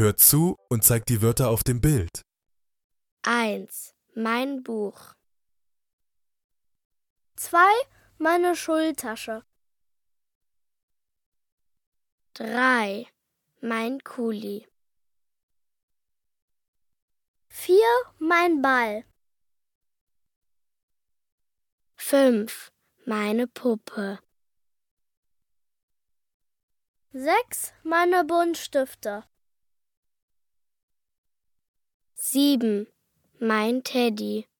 Hört zu und zeigt die Wörter auf dem Bild. 1. Mein Buch. 2. Meine Schultasche. 3. Mein Kuli. 4. Mein Ball. 5. Meine Puppe. 6. Meine Buntstifte. 7. Mein Teddy.